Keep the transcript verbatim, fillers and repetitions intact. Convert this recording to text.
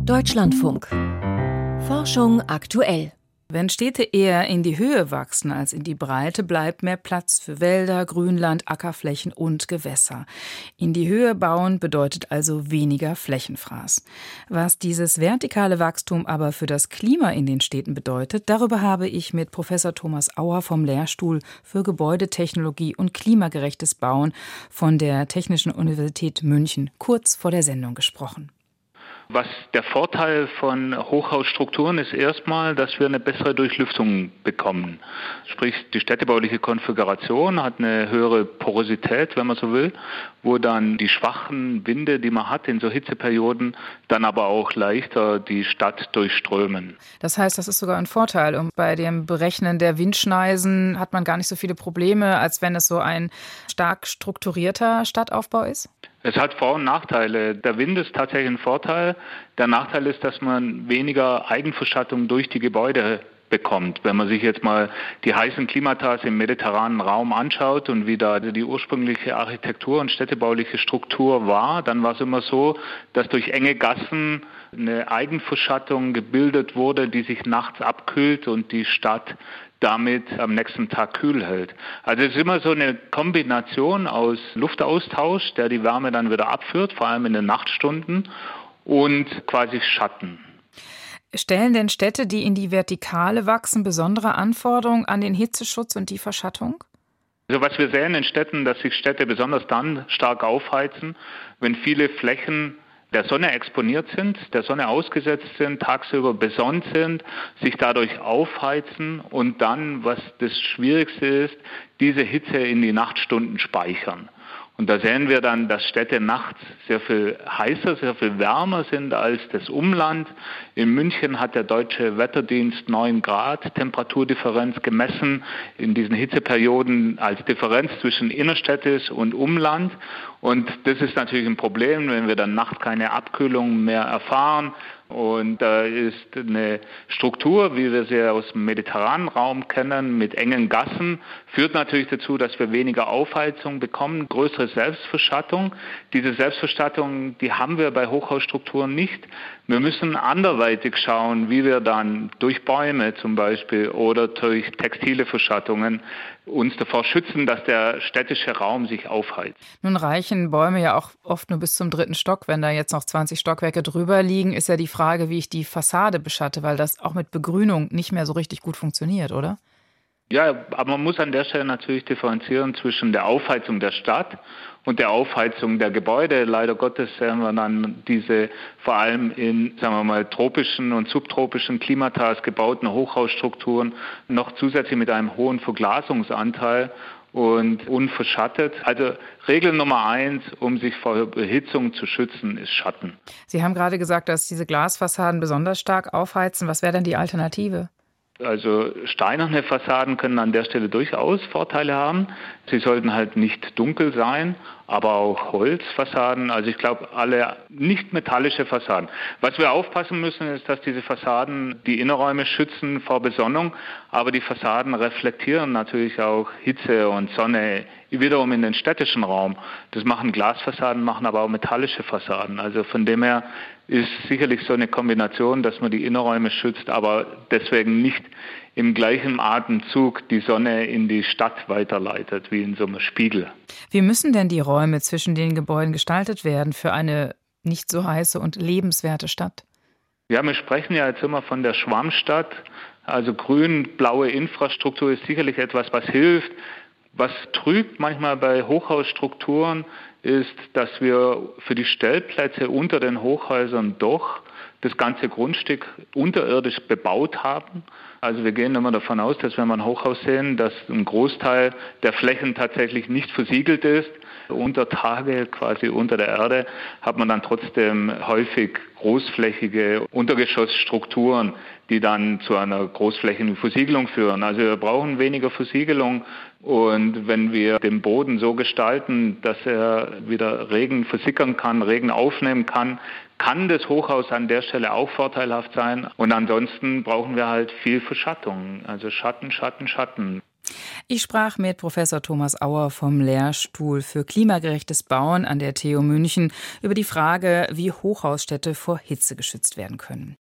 Deutschlandfunk. Forschung aktuell. Wenn Städte eher in die Höhe wachsen als in die Breite, bleibt mehr Platz für Wälder, Grünland, Ackerflächen und Gewässer. In die Höhe bauen bedeutet also weniger Flächenfraß. Was dieses vertikale Wachstum aber für das Klima in den Städten bedeutet, darüber habe ich mit Professor Thomas Auer vom Lehrstuhl für Gebäudetechnologie und klimagerechtes Bauen von der Technischen Universität München kurz vor der Sendung gesprochen. Was der Vorteil von Hochhausstrukturen ist erstmal, dass wir eine bessere Durchlüftung bekommen. Sprich, die städtebauliche Konfiguration hat eine höhere Porosität, wenn man so will, wo dann die schwachen Winde, die man hat in so Hitzeperioden, dann aber auch leichter die Stadt durchströmen. Das heißt, das ist sogar ein Vorteil. Und bei dem Berechnen der Windschneisen hat man gar nicht so viele Probleme, als wenn es so ein stark strukturierter Stadtaufbau ist? Es hat Vor- und Nachteile. Der Wind ist tatsächlich ein Vorteil. Der Nachteil ist, dass man weniger Eigenverschattung durch die Gebäude bekommt. Wenn man sich jetzt mal die heißen Klimata im mediterranen Raum anschaut und wie da die ursprüngliche Architektur und städtebauliche Struktur war, dann war es immer so, dass durch enge Gassen eine Eigenverschattung gebildet wurde, die sich nachts abkühlt und die Stadt damit am nächsten Tag kühl hält. Also es ist immer so eine Kombination aus Luftaustausch, der die Wärme dann wieder abführt, vor allem in den Nachtstunden, und quasi Schatten. Stellen denn Städte, die in die Vertikale wachsen, besondere Anforderungen an den Hitzeschutz und die Verschattung? Also was wir sehen in Städten, dass sich Städte besonders dann stark aufheizen, wenn viele Flächen der Sonne exponiert sind, der Sonne ausgesetzt sind, tagsüber besonnt sind, sich dadurch aufheizen und dann, was das Schwierigste ist, diese Hitze in die Nachtstunden speichern. Und da sehen wir dann, dass Städte nachts sehr viel heißer, sehr viel wärmer sind als das Umland. In München hat der Deutsche Wetterdienst neun Grad Temperaturdifferenz gemessen in diesen Hitzeperioden als Differenz zwischen Innerstädtisch und Umland. Und das ist natürlich ein Problem, wenn wir dann nachts keine Abkühlung mehr erfahren. Und da ist eine Struktur, wie wir sie aus dem mediterranen Raum kennen, mit engen Gassen, führt natürlich dazu, dass wir weniger Aufheizung bekommen, größere Selbstverschattung. Diese Selbstverschattung, die haben wir bei Hochhausstrukturen nicht. Wir müssen anderweitig schauen, wie wir dann durch Bäume zum Beispiel oder durch textile Verschattungen uns davor schützen, dass der städtische Raum sich aufheizt. Nun reichen Bäume ja auch oft nur bis zum dritten Stock. Wenn da jetzt noch zwanzig Stockwerke drüber liegen, ist ja die Frage, wie ich die Fassade beschatte, weil das auch mit Begrünung nicht mehr so richtig gut funktioniert, oder? Ja, aber man muss an der Stelle natürlich differenzieren zwischen der Aufheizung der Stadt und der Aufheizung der Gebäude. Leider Gottes sehen wir dann diese vor allem in, sagen wir mal, tropischen und subtropischen Klimatas gebauten Hochhausstrukturen noch zusätzlich mit einem hohen Verglasungsanteil und unverschattet. Also Regel Nummer eins, um sich vor Behitzung zu schützen, ist Schatten. Sie haben gerade gesagt, dass diese Glasfassaden besonders stark aufheizen. Was wäre denn die Alternative? Also steinerne Fassaden können an der Stelle durchaus Vorteile haben. Sie sollten halt nicht dunkel sein, aber auch Holzfassaden, also ich glaube alle nicht metallische Fassaden. Was wir aufpassen müssen, ist, dass diese Fassaden die Innenräume schützen vor Besonnung, aber die Fassaden reflektieren natürlich auch Hitze und Sonne wiederum in den städtischen Raum. Das machen Glasfassaden, machen aber auch metallische Fassaden. Also von dem her ist sicherlich so eine Kombination, dass man die Innenräume schützt, aber deswegen nicht im gleichen Atemzug die Sonne in die Stadt weiterleitet, wie in so einem Spiegel. Wie müssen denn die Räume zwischen den Gebäuden gestaltet werden für eine nicht so heiße und lebenswerte Stadt? Ja, wir sprechen ja jetzt immer von der Schwammstadt. Also grün-blaue Infrastruktur ist sicherlich etwas, was hilft. Was trügt manchmal bei Hochhausstrukturen ist, dass wir für die Stellplätze unter den Hochhäusern doch das ganze Grundstück unterirdisch bebaut haben. Also wir gehen immer davon aus, dass wenn wir ein Hochhaus sehen, dass ein Großteil der Flächen tatsächlich nicht versiegelt ist. Unter Tage, quasi unter der Erde, hat man dann trotzdem häufig großflächige Untergeschossstrukturen, die dann zu einer großflächigen Versiegelung führen. Also wir brauchen weniger Versiegelung. Und wenn wir den Boden so gestalten, dass er wieder Regen versickern kann, Regen aufnehmen kann, kann das Hochhaus an der Stelle auch vorteilhaft sein. Und ansonsten brauchen wir halt viel Verschattung. Also Schatten, Schatten, Schatten. Ich sprach mit Professor Thomas Auer vom Lehrstuhl für klimagerechtes Bauen an der T U München über die Frage, wie Hochhausstädte vor Hitze geschützt werden können.